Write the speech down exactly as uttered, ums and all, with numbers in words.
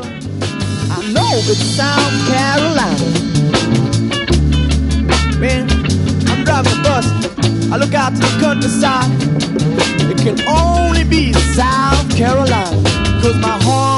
I know it's South Carolina. When I'm driving the bus, I look out to the countryside. It can only be South Carolina, 'cause my heart